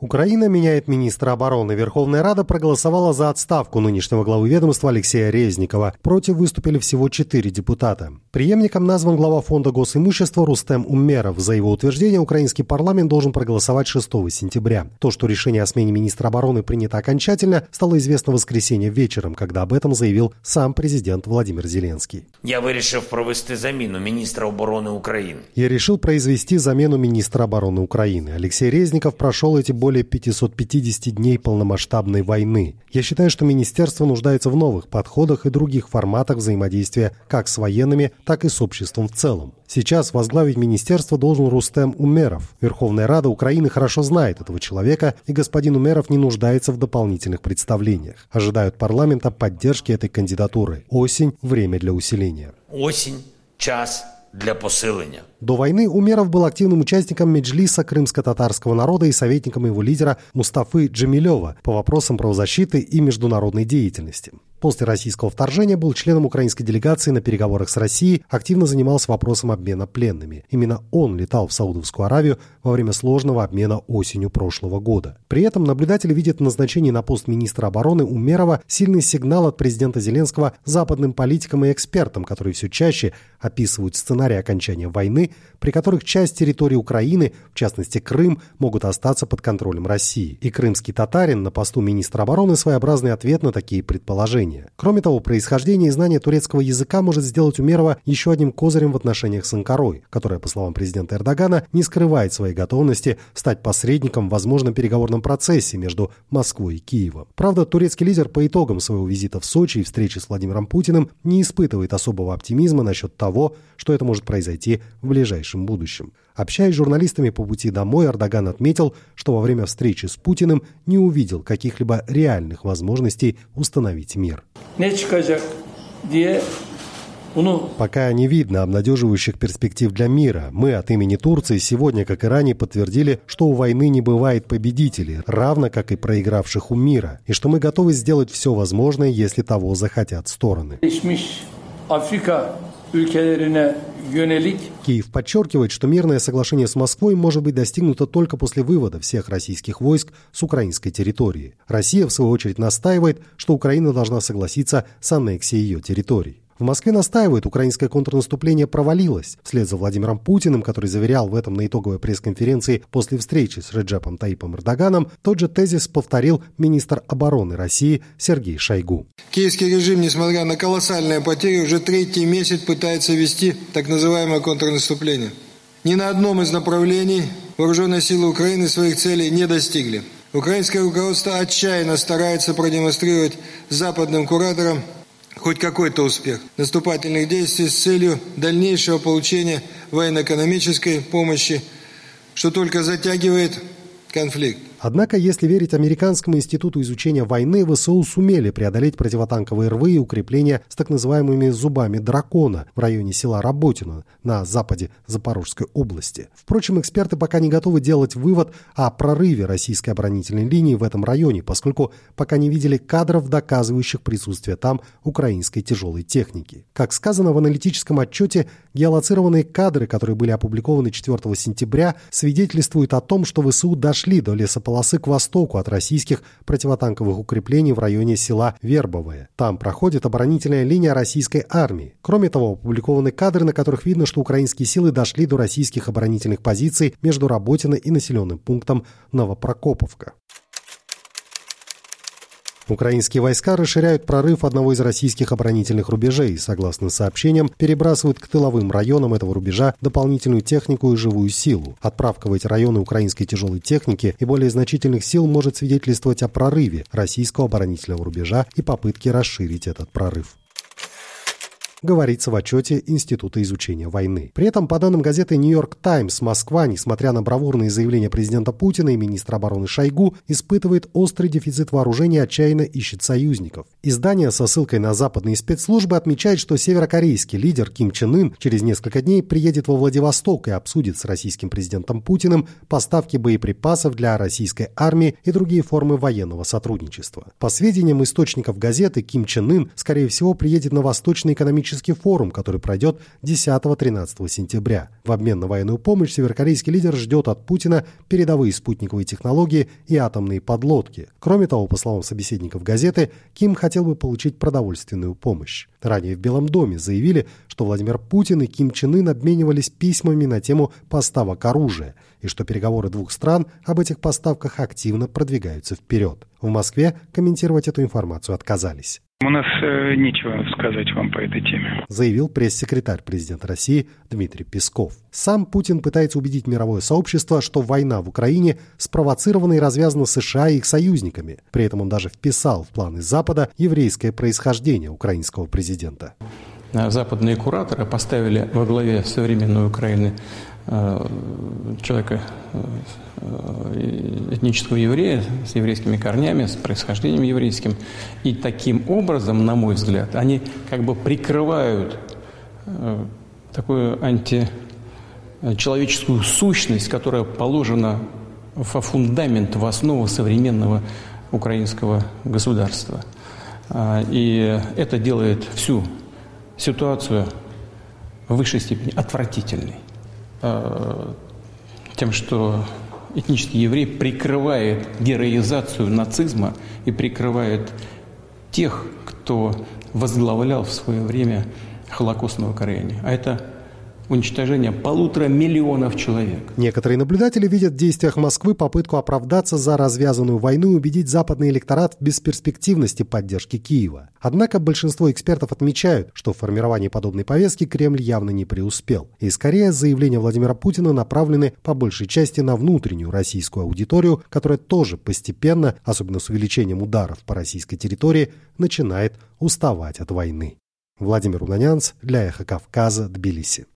Украина меняет министра обороны. Верховная Рада проголосовала за отставку нынешнего главы ведомства Алексея Резникова. Против выступили всего 4 депутата. Преемником назван глава фонда госимущества Рустем Умеров. За его утверждение украинский парламент должен проголосовать 6 сентября. То, что решение о смене министра обороны принято окончательно, стало известно в воскресенье вечером, когда об этом заявил сам президент Владимир Зеленский. Я решил произвести замену министра обороны Украины. Я решил произвести замену министра обороны Украины. Алексей Резников прошел эти более 550 дней полномасштабной войны. Я считаю, что министерство нуждается в новых подходах и других форматах взаимодействия как с военными, так и с обществом в целом. Сейчас возглавить министерство должен Рустем Умеров. Верховная Рада Украины хорошо знает этого человека, и господин Умеров не нуждается в дополнительных представлениях. Ожидают парламента поддержки этой кандидатуры. Осень – время для усиления. Осень – час для посиления. До войны Умеров был активным участником Меджлиса крымско-татарского народа и советником его лидера Мустафы Джемилева по вопросам правозащиты и международной деятельности. После российского вторжения был членом украинской делегации на переговорах с Россией, активно занимался вопросом обмена пленными. Именно он летал в Саудовскую Аравию во время сложного обмена осенью прошлого года. При этом наблюдатели видят в назначении на пост министра обороны Умерова сильный сигнал от президента Зеленского западным политикам и экспертам, которые все чаще описывают сценарий окончания войны, при которых часть территории Украины, в частности Крым, могут остаться под контролем России. И крымский татарин на посту министра обороны своеобразный ответ на такие предположения. Кроме того, происхождение и знание турецкого языка может сделать Умерова еще одним козырем в отношениях с Анкарой, которая, по словам президента Эрдогана, не скрывает своей готовности стать посредником в возможном переговорном процессе между Москвой и Киевом. Правда, турецкий лидер по итогам своего визита в Сочи и встречи с Владимиром Путиным не испытывает особого оптимизма насчет того, что это может произойти в ближайшем будущем. Общаясь с журналистами по пути домой, Эрдоган отметил, что во время встречи с Путиным не увидел каких-либо реальных возможностей установить мир. Пока не видно обнадеживающих перспектив для мира. Мы от имени Турции сегодня, как и ранее, подтвердили, что у войны не бывает победителей, равно как и проигравших у мира, и что мы готовы сделать все возможное, если того захотят стороны. Киев подчеркивает, что мирное соглашение с Москвой может быть достигнуто только после вывода всех российских войск с украинской территории. Россия, в свою очередь, настаивает, что Украина должна согласиться с аннексией ее территорий. В Москве настаивают, украинское контрнаступление провалилось. Вслед за Владимиром Путиным, который заверял в этом на итоговой пресс-конференции после встречи с Реджепом Таипом Эрдоганом, тот же тезис повторил министр обороны России Сергей Шойгу. Киевский режим, несмотря на колоссальные потери, уже 3-й месяц пытается вести так называемое контрнаступление. Ни на одном из направлений вооруженные силы Украины своих целей не достигли. Украинское руководство отчаянно старается продемонстрировать западным кураторам хоть какой-то успех наступательных действий с целью дальнейшего получения военно-экономической помощи, что только затягивает конфликт. Однако, если верить Американскому институту изучения войны, ВСУ сумели преодолеть противотанковые рвы и укрепления с так называемыми зубами дракона в районе села Работино на западе Запорожской области. Впрочем, эксперты пока не готовы делать вывод о прорыве российской оборонительной линии в этом районе, поскольку пока не видели кадров, доказывающих присутствие там украинской тяжелой техники. Как сказано в аналитическом отчете, геолоцированные кадры, которые были опубликованы 4 сентября, свидетельствуют о том, что ВСУ дошли до лесополосы к востоку от российских противотанковых укреплений в районе села Вербовое. Там проходит оборонительная линия российской армии. Кроме того, опубликованы кадры, на которых видно, что украинские силы дошли до российских оборонительных позиций между Работино и населенным пунктом Новопрокоповка. Украинские войска расширяют прорыв одного из российских оборонительных рубежей и, согласно сообщениям, перебрасывают к тыловым районам этого рубежа дополнительную технику и живую силу. Отправка в эти районы украинской тяжелой техники и более значительных сил может свидетельствовать о прорыве российского оборонительного рубежа и попытке расширить этот прорыв. Говорится в отчете Института изучения войны. При этом, по данным газеты «Нью-Йорк Таймс», Москва, несмотря на бравурные заявления президента Путина и министра обороны Шойгу, испытывает острый дефицит вооружения и отчаянно ищет союзников. Издание со ссылкой на западные спецслужбы отмечает, что северокорейский лидер Ким Чен Ын через несколько дней приедет во Владивосток и обсудит с российским президентом Путиным поставки боеприпасов для российской армии и другие формы военного сотрудничества. По сведениям источников газеты, Ким Чен Ын, скорее всего, приедет на Восточный экономический экономический форум, который пройдет 10-13 сентября. В обмен на военную помощь северокорейский лидер ждет от Путина передовые спутниковые технологии и атомные подлодки. Кроме того, по словам собеседников газеты, Ким хотел бы получить продовольственную помощь. Ранее в Белом доме заявили, что Владимир Путин и Ким Чен Ын обменивались письмами на тему поставок оружия, и что переговоры двух стран об этих поставках активно продвигаются вперед. В Москве комментировать эту информацию отказались. У нас нечего сказать вам по этой теме, заявил пресс-секретарь президента России Дмитрий Песков. Сам Путин пытается убедить мировое сообщество, что война в Украине спровоцирована и развязана США и их союзниками. При этом он даже вписал в планы Запада еврейское происхождение украинского президента. Западные кураторы поставили во главе современной Украины человека, этнического еврея с еврейскими корнями, с происхождением еврейским. И таким образом, на мой взгляд, они как бы прикрывают такую античеловеческую сущность, которая положена во фундамент, в основу современного украинского государства. И это делает всю ситуацию в высшей степени отвратительной. Тем, что этнический еврей прикрывает героизацию нацизма и прикрывает тех, кто возглавлял в свое время холокостное поколение. А это уничтожение 1,5 миллиона человек. Некоторые наблюдатели видят в действиях Москвы попытку оправдаться за развязанную войну и убедить западный электорат в бесперспективности поддержки Киева. Однако большинство экспертов отмечают, что в формировании подобной повестки Кремль явно не преуспел. И скорее заявления Владимира Путина направлены по большей части на внутреннюю российскую аудиторию, которая тоже постепенно, особенно с увеличением ударов по российской территории, начинает уставать от войны. Владимир Унанянц для Эхо Кавказа, Тбилиси.